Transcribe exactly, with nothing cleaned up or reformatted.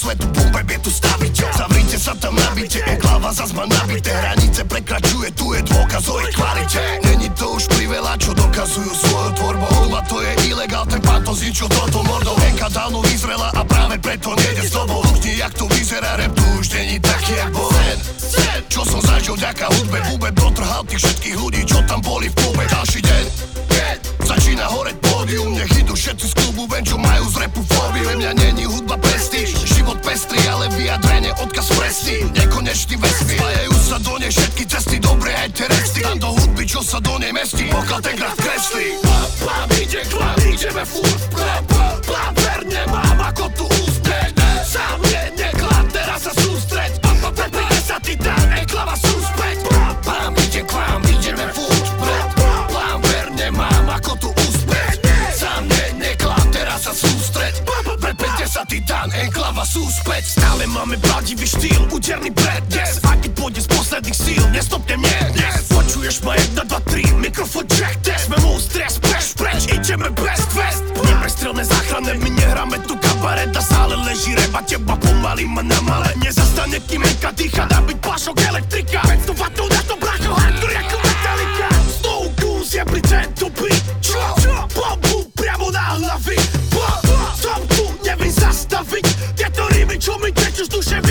svetu, bumbeb je tu staviteľ. Zavrite sa tam na byte, enklava zas má nabité. Hranice prekračuje, tu je dôkaz o ich kvalite. Není to už priveľa, čo dokazujú svojou tvorbou. Hudba to je ilegál, ten pán to zničil toto mordou. Henka dávno vyzrela a práve preto nejde s tobou. Lukni, jak to vyzerá, rap tu už není taký, jak bol. Sen, sen, čo som zažil vďaka hudbe. Bubeb dotrhal tých všetkých ľudí, čo tam boli v klube. Ďalší deň, deň, začína horeť pódium. Nech idú všetci z klubu ven, čo majú z rapu fóbiu. Pre mňa není hudba prestíž, život pestrý, ale vyjadrenie odkaz presný. Nekonečný vesmír, spájajú sa do nej všetky cesty, dobre aj teresty. Tam do hudby, čo sa do nej mestí, pokiaľ tenkrát kreslí. Pam, pam, ide klam, ideme furt vpred. Plán verne mám ako tu úspech. Sám nie, neklad, teraz sa sústreď. Prepíde sa titán, enklava sú späť. Pam, pam, ide klam, ideme furt vpred. Plán verne mám ako tu úspech. Sám nie, neklad, teraz sa sústreď. Prepíde sa titán, enklava sú späť. Stále máme pravdivý štýl, úderný prednes. Aj keď pôjde z posledných síl, nestopne mne dnes. Počuješ ma jedna, dva, tri, mikrofón check test. Sme mu stres, preč, preč, ideme best fest. Neprestrelné záchranné, my nehráme tu kabaret. Na sále leží reba, teba pomaly ma na male. Nezastane, kým enka dýcha, dá byť plášok elektrika. päťsto wattov na to bracho, hardcore jako Metallica. Snow Goose je pri tento beat. Čo? Bombu priamo na hlavy. Som tu, neviem zastaviť. Tieto rýmy, čo mi tečú z duše,